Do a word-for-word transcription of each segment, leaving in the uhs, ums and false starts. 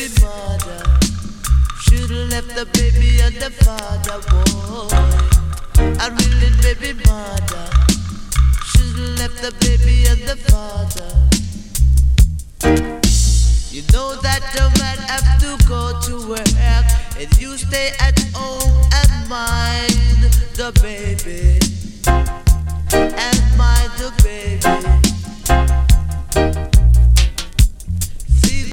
baby mother. Should've left the baby and the father, boy. I really baby mother. Should've left the baby and the father. You know that the man have to go to work, and you stay at home and mind the baby, and mind the baby. See,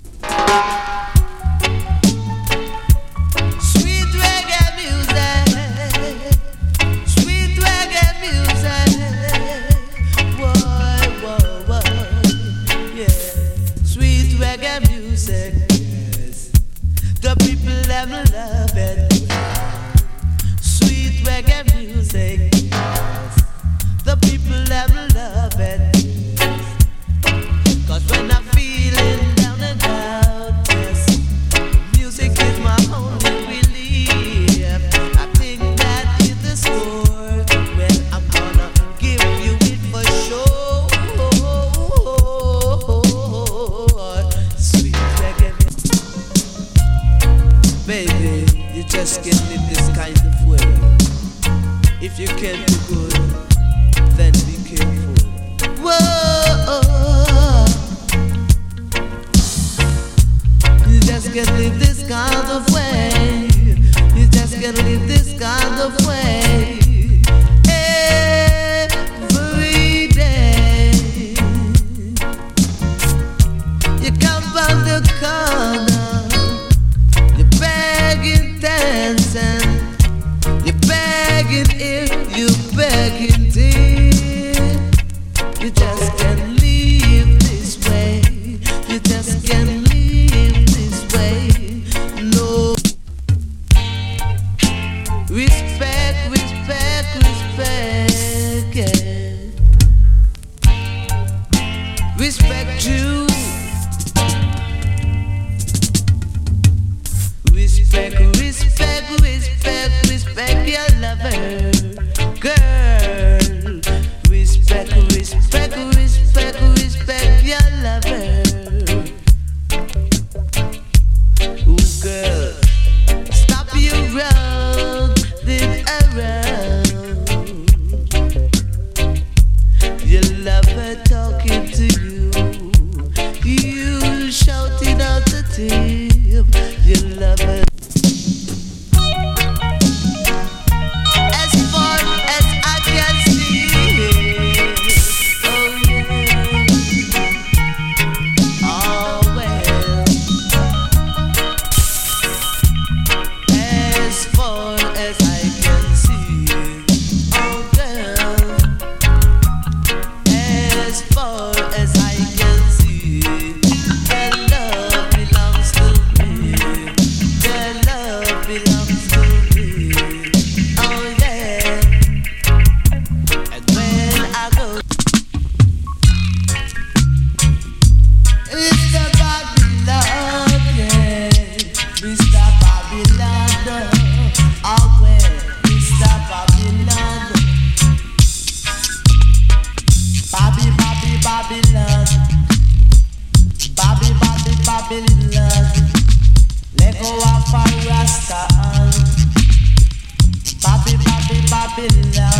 sweet reggae music, sweet reggae music, whoa, whoa, whoa, yeah, sweet reggae music, yes, the people them love it. Sweet reggae music, yes, the people them love it. Cause when I'm feeling down and out, yes, music is my only relief. I think that is the score. Well, I'm gonna give you it for sure. Sweet reggae music. Baby, you just can't live this kind of way. If you can't be good, then be careful. Whoa, you just can't live this kind of way. You just can't live this kind of way. Every day you come from the corner, you're begging, dancing, you're begging if you begging dear. You just can't live this way. You just can't live this way. No. Respect, respect, respect, yeah. Respect you. Respect, respect, respect, respect your lover, girl. Respect, respect, respect, respect your lover. Ooh, girl, stop your running around. Your lover talking to you. You shouting out the tip. Your lover. As far as I can see, oh yeah, oh well. As far as I can see, oh girl. As far as I can see, their love belongs to me. Their love belongs to me. Oh yeah. And when I go, Mister Babylon, yeah, Mister Babylon, oh well, Mister Babylon, Babby, Babby, Babylon, Babby, Babby, Babylon, let go of a Rasta, Babby, Babby, Babylon.